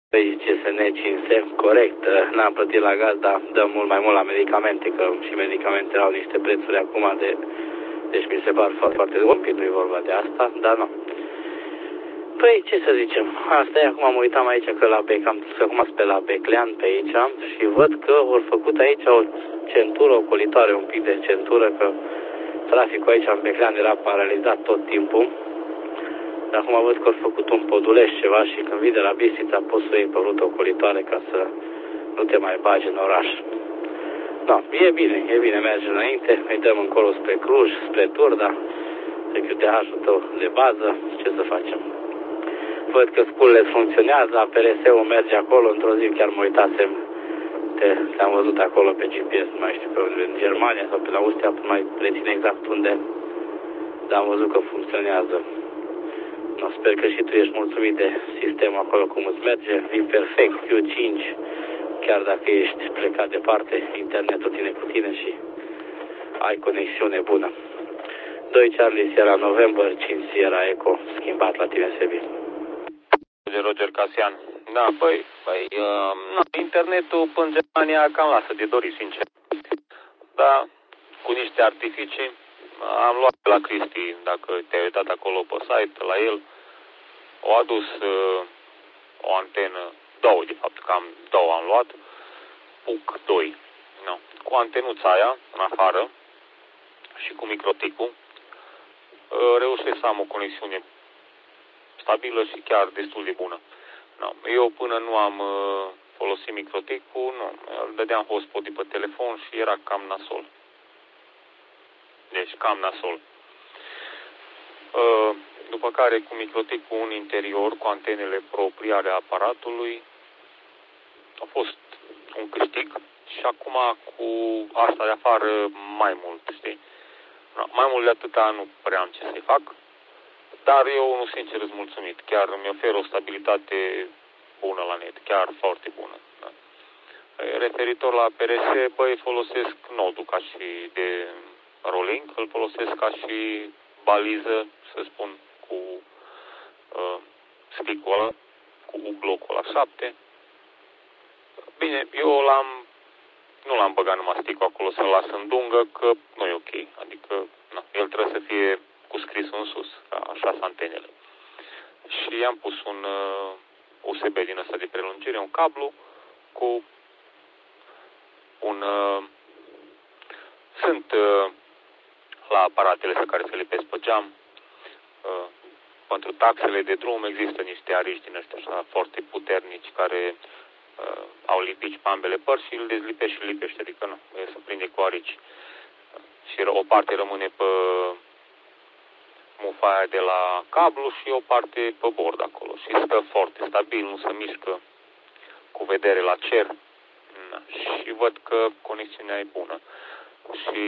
Păi CSN 500, corect, n-am plătit la gaz, dar dăm mult mai mult la medicamente, că și medicamentele au niște prețuri acum deci mi se par foarte, foarte ok, nu-i vorba de asta, dar nu. Păi, ce să zicem, asta e, acum mă uitam aici că la Bec, am acum pe la Beclean pe aici și văd că au făcut aici o centură ocolitoare, un pic de centură, că traficul aici în Beclean era paralizat tot timpul. Dar acum văd că au făcut un poduleș ceva și când vii de la Bistrița poți să iei pe rută ocolitoare ca să nu te mai bagi în oraș. Da, e bine, merge înainte, îi dăm încolo spre Cluj, spre Turda, pe QTH-ul tău de bază, ce să facem? Văd că sculele funcționează, APRS-ul merge acolo, într-o zi chiar mă uitasem, te-am văzut acolo pe GPS, nu mai știu pe unde, în Germania sau pe la Austria, nu mai rețin exact unde, dar am văzut că funcționează. No, sper că și tu ești mulțumit de sistemul acolo cum îți merge, vii perfect, Q5, chiar dacă ești plecat departe, internetul ține cu tine și ai conexiune bună. 2 Charlie Sierra November, 5 Sierra Echo, schimbat la tine, Sebi. Roger Casian. Da, păi, internetul în Germania cam lasă de dorit, sincer. Da, cu niște artificii. Am luat la Cristi, dacă te-ai uitat acolo pe site, la el. Au adus o antenă, două, de fapt, cam două am luat. PUC 2. No. Cu antenuța aia, în afară, și cu microticul, reușesc să am o conexiune stabilă și chiar destul de bună. No. Eu până nu am folosit microticul, nu, dădeam hotspot pe telefon și era cam nasol. Deci cam nasol. După care cu microticul în interior, cu antenele proprii ale aparatului, a fost un câștig și acum cu asta de afară mai mult, știi? Mai mult de atâta nu prea am ce să-i fac, dar eu, nu sincer, îți mulțumit. Chiar îmi oferă o stabilitate bună la net, chiar foarte bună. Da. Referitor la APRS, băi, folosesc nodul ca și de rolling, îl folosesc ca și baliză, să spun, cu stick-ul ăla, cu U-blocul la 7. Bine, eu nu l-am băgat numai stick-ul acolo să-l las în dungă, că nu e ok. Adică, el trebuie să fie cu scrisul în sus, ca așa sunt antenele. Și am pus un USB din ăsta de prelungire, un cablu cu un... Sunt la aparatele astea care se lipesc pe geam. Pentru taxele de drum există niște arici din ăștia așa foarte puternici care au lipici pe ambele părți și îl dezlipește și îl lipește, adică nu, se prinde cu arici. Și o parte rămâne pe mufa aia de la cablu și o parte pe bord acolo. Și stă foarte stabil, nu se mișcă, cu vedere la cer. Și văd că conexiunea e bună. Și...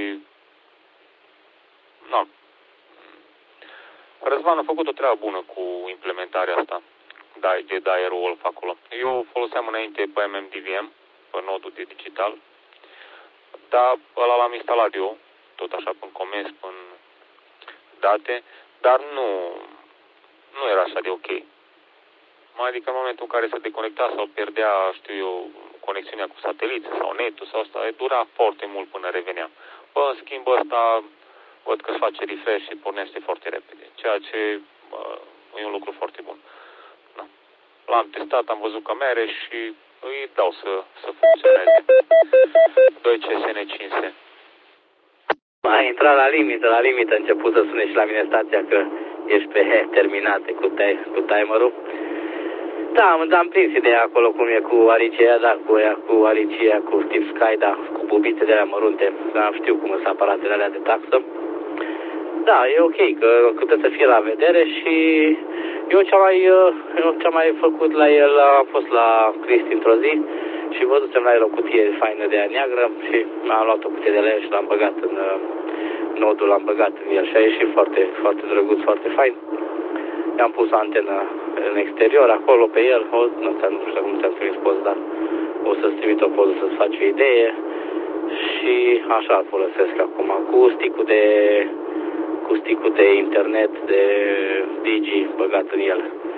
Răzvan a făcut o treabă bună cu implementarea asta de Direwolf acolo. Eu foloseam înainte pe MMDVM, pe nodul de digital, dar ăla l-am instalat eu, tot așa până comenzi, până date, dar nu era așa de ok. Mai adică în momentul în care se deconecta sau pierdea, știu eu, conexiunea cu sateliți sau netul sau asta, dura foarte mult până revenea. În schimb ăsta văd că își face refresh și pornește foarte repede, ceea ce e un lucru foarte bun. Da. L-am testat, am văzut că mere și îi dau să funcționeze. 2 CSN 500. Ai intrat la limită, a început să sune și la mine stația că ești pe terminate cu timerul. Da, am prins ideea acolo cum e cu aricia, da, cu aricia, cu Steve Sky, da, cu bubițe de alea mărunte, dar știu cum sunt aparatele alea de taxă. Da, e ok, că trebuie să fie la vedere și eu ce am mai făcut la el, am fost la Cristi într-o zi și văzusem la el o cutie faină de aia neagră și am luat o cutie de la el și l-am băgat în nodul, l-am băgat în el și a ieșit foarte, foarte drăguț, foarte fain. I-am pus o antenă în exterior, acolo, pe el, nu știu cum ți-am trimis post, dar o să-ți trimit o poză să-ți faci o idee și așa îl folosesc acum, cu stick-ul de internet, de Digi băgat în el.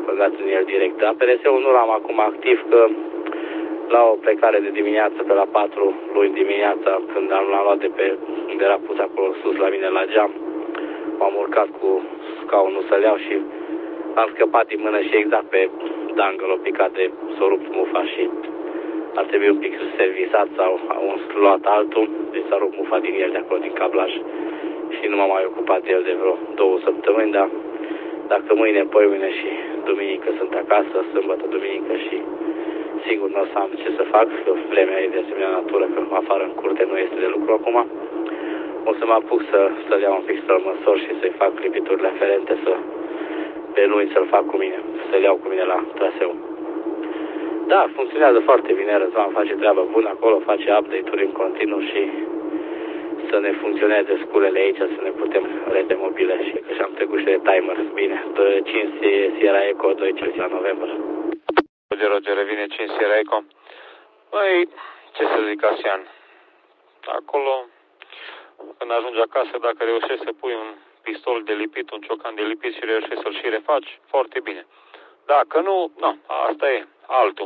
băgați în el direct. APRS-ul nu l-am acum activ, că la o plecare de dimineață pe la 4 luni dimineața, când l-am luat de pe unde era pus acolo sus la mine la geam, m-am urcat cu scaunul să-l iau și am scăpat din mână și exact pe dangle l-a picat de s-a rupt mufa și ar trebui un pic servisat sau un luat altul, deci s-a rupt mufa din el de acolo, din cablaj, și nu m-am mai ocupat de el de vreo 2 săptămâni, dar dacă mâine, poimâine și duminică sunt acasă, sâmbătă, duminică, și sigur nu o să am ce să fac, că vremea e de asemenea natură, că afară în curte nu este de lucru acum, o să mă apuc să-l iau un pic, să-l măsor și să-i fac clipiturile aferente, pe luni să-l fac cu mine, să-l iau cu mine la traseu. Da, funcționează foarte bine, Răzvan face treabă bună acolo, face update-uri în continuu și să ne funcționeze sculele aici, să ne putem rete mobile, și că și-am trecut și de timer. Bine, 5 Sierra Echo, 2 Celsius November. Roger, revine 5 Sierra Echo. Băi, ce să zic, Asian, acolo, când ajungi acasă, dacă reușești să pui un pistol de lipit, un ciocan de lipit și reușești să-l și refaci, foarte bine. Dacă nu, asta e altul.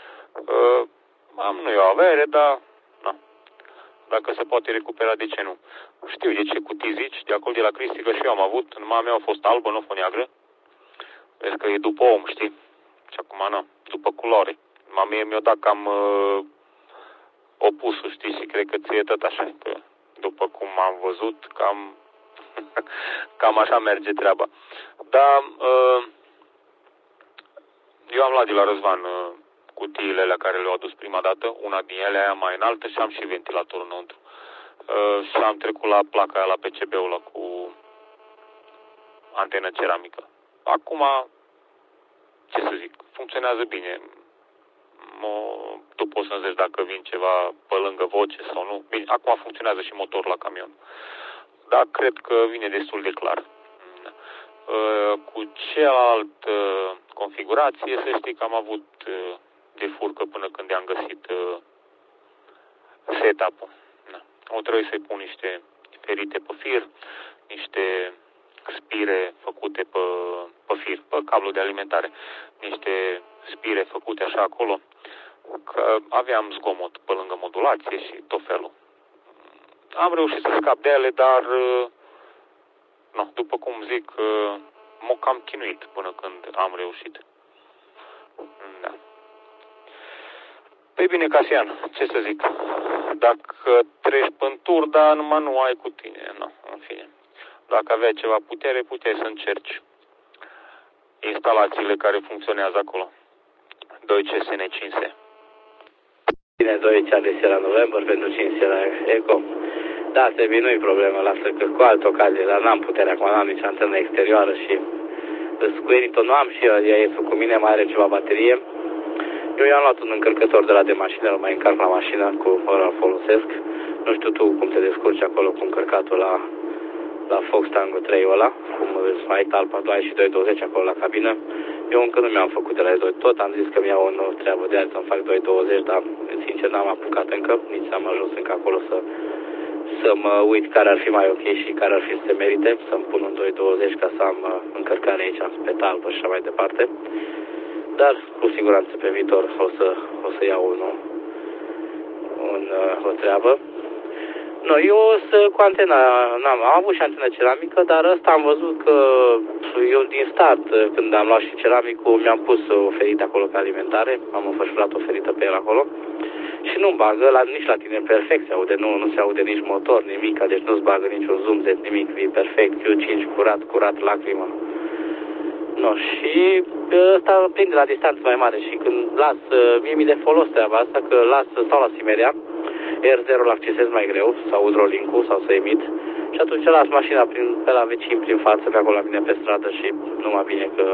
Am nu eu avere, dar dacă se poate recupera, de ce nu? Știu de ce cutii zici, de acolo de la Cristi, că și eu am avut, mama mea a fost albă, nu a fost neagră. Vezi că e după om, știi? Și acum, după culoare. Mama mea mi-a dat cam opusul, știi, și cred că ție tot așa, că după cum am văzut, cam așa merge treaba. Dar eu am luat de la Răzvan cutiile alea care le-au adus prima dată, una din ele aia mai înaltă, și am și ventilatorul înăuntru. Și am trecut la placa aia, la PCB-ul ăla cu antenă ceramică. Acum, ce să zic, funcționează bine. Tu poți să-mi zici dacă vin ceva pe lângă voce sau nu. Bine, acum funcționează și motorul la camion. Dar cred că vine destul de clar. Cu cealaltă configurație, să știi că am avut de furcă până când i-am găsit setup-ul. O trebuie să-i pun niște ferite pe fir, niște spire făcute pe fir, pe cablu de alimentare, niște spire făcute așa acolo, că aveam zgomot pe lângă modulație și tot felul. Am reușit să scap de ele, dar după cum zic, m-am cam chinuit până când am reușit. Da. Păi bine, Casian, ce să zic, dacă treci pe tur, dar numai nu ai cu tine, în fine. Dacă aveai ceva putere, puteai să încerci instalațiile care funcționează acolo. 2 CSN 5S. Bine, 2 Charlie Sierra November pentru 5 Sierra Echo. Da, trebuie, nu-i problemă, lasă că cu altă ocazie, dar n-am putere acum, n-am nici antenă exterioară și scuieritul nu am și ea e cu mine, mai are ceva baterie. Eu i-am luat un încărcător de la de mașină, îl mai încarc la mașină, cu ăla folosesc. Nu știu tu cum te descurci acolo cu încărcatul la Fox Tango 3 ăla, cum ai talpa, tu ai și 220 acolo la cabină. Eu încă nu mi-am făcut de la 2, tot am zis că mi-au o treabă de azi să-mi fac 220, dar sincer n-am apucat încă, nici am ajuns încă acolo să mă uit care ar fi mai ok și care ar fi să se merite, să-mi pun un 220 ca să am încărcare aici pe talpă și așa mai departe. Dar cu siguranță pe viitor o să iau o treabă. No, eu cu antena, am avut și antenă ceramică, dar ăsta am văzut că eu din start, când am luat și ceramicul, mi-am pus o ferită acolo pe alimentare, am înfășurat o ferită pe el acolo și nu-mi bagă, nici la tine perfect se aude, nu se aude nici motor, nimic, deci nu-ți bagă niciun zoom, nimic, e perfect, Q5 curat, lacrimă. No, și ăsta prinde la distanță mai mare și când las, mie mi de folos treaba asta, că stau la Simerea, R0-ul accesez mai greu, sau udrolink-ul, sau să emit, și atunci las mașina pe la vecini prin față, pe acolo la mine pe stradă și numai bine că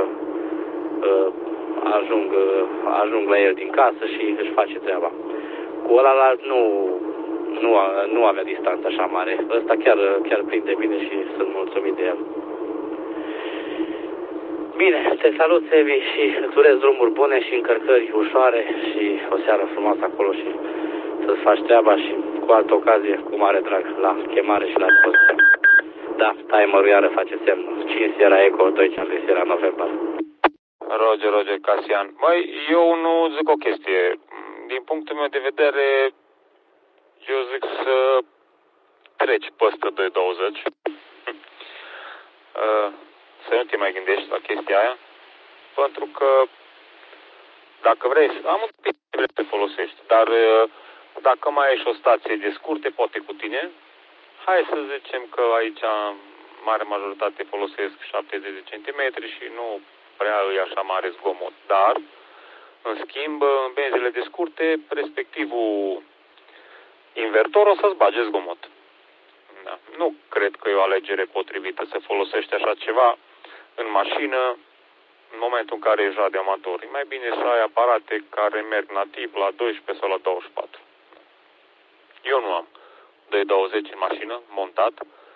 ajung la el din casă și își face treaba. Cu ălalt nu avea distanță așa mare, ăsta chiar prinde bine și sunt mulțumit de el. Bine, te salut, Sevi, și îți urez drumuri bune și încărcări ușoare și o seară frumoasă acolo și să-ți faci treaba și cu altă ocazie, cu mare drag, la chemare și la post. Da, timerul iară face semnul. 5 Sierra Echo, 2 Charlie Sierra November. Roger, Casian. Măi, eu nu zic o chestie. Din punctul meu de vedere, eu zic să treci peste 2.20. Să nu te mai gândești la chestia aia. Pentru că dacă vrei, am un pic vrei să folosești, dar dacă mai ai și o stație de scurte, poate cu tine, hai să zicem că aici mare majoritate folosesc 70 de centimetri și nu prea îi așa mare zgomot. Dar, în schimb, în benzile de scurte, respectivul invertor o să-ți bage zgomot. Da. Nu cred că e o alegere potrivită să folosești așa ceva în mașină în momentul în care ești radioamator. E mai bine să ai aparate care merg nativ la 12 sau la 24. Eu nu am 220 în mașină, montat.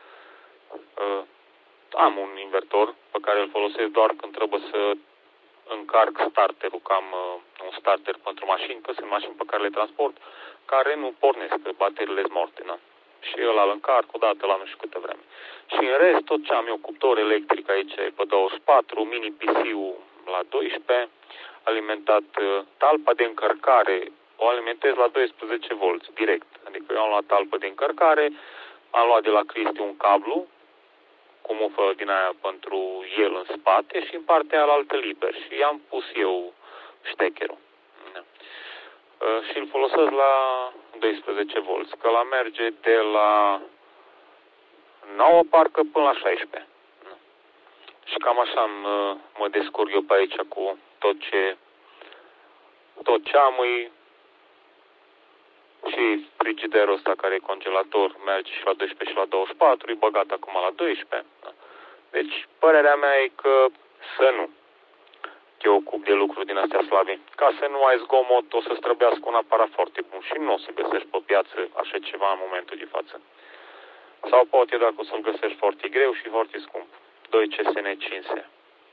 Am un invertor pe care îl folosesc doar când trebuie să încarc starterul, că am un starter pentru mașini, că sunt mașini pe care le transport, care nu pornesc, că bateriile sunt morte, na? Și ăla îl încarc odată la nu știu câte vreme. Și în rest, tot ce am eu, cuptor electric aici e pe 24, mini PC-ul la 12, alimentat talpa de încărcare, o alimentez la 12 volți, direct. Adică eu am luat talpă de încărcare, am luat de la Cristi un cablu, cu mufă din aia pentru el în spate și în partea alaltă liber. Și i-am pus eu ștecherul. Da. Și îl folosesc la 12 volți, că la merge de la 9 parcă până la 16. Da. Și cam așa mă descurc eu pe aici cu tot ce am și frigiderul ăsta care e congelator merge și la 12 și la 24, e băgat acum la 12. Da. Deci, părerea mea e că să nu te ocupi de lucruri din astea slabe. Ca să nu ai zgomot, o să-ți trebuiască un aparat foarte bun și nu o să găsești pe piață așa ceva în momentul de față. Sau poate dacă o să-l găsești foarte greu și foarte scump. 2 CSN 5S.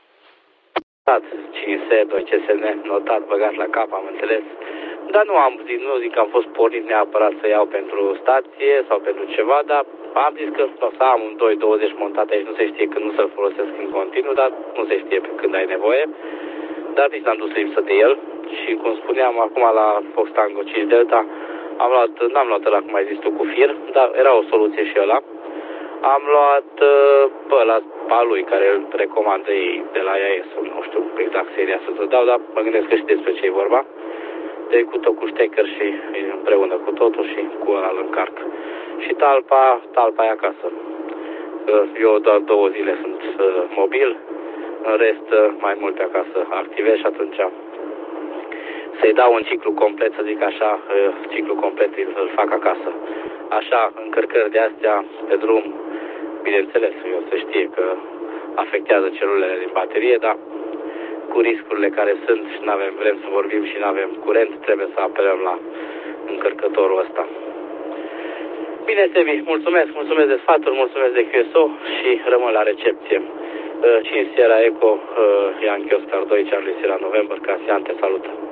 5S, 2 CSN, notat, băgat la cap, am înțeles. Dar nu zic că am fost pornit neapărat să iau pentru stație sau pentru ceva, dar am zis că o să am un 220 montat aici, nu se știe când nu să-l folosesc în continuu, dar nu se știe pe când ai nevoie. Dar nici n-am dus lipsă de el și cum spuneam acum la Fox Tango 5 Delta, n-am luat ăla cum ai zis tu cu fir, dar era o soluție și ăla. Am luat pe ăla a lui care îl recomandă ei de la IAS, nu știu exact seria să dau, dar mă gândesc că și despre ce e vorba. De cu tot cu ștecher și împreună cu totul și cu ăla îl încarc. Și talpa e acasă. Eu doar 2 zile sunt mobil, în rest mai mult pe acasă activez și atunci să-i dau un ciclu complet, să zic așa, ciclu complet îl fac acasă. Așa, încărcări de astea pe drum, bineînțeles, eu se știe că afectează celulele din baterie, dar cu riscurile care sunt și vrem să vorbim și nu avem curent, trebuie să apelăm la încărcătorul ăsta. Bine, Sebi, mulțumesc de sfaturi, mulțumesc de QSO și rămân la recepție. 5 Sierra Eco, Yankee Oscar 2, Charlie Sierra November, Casian, te salută.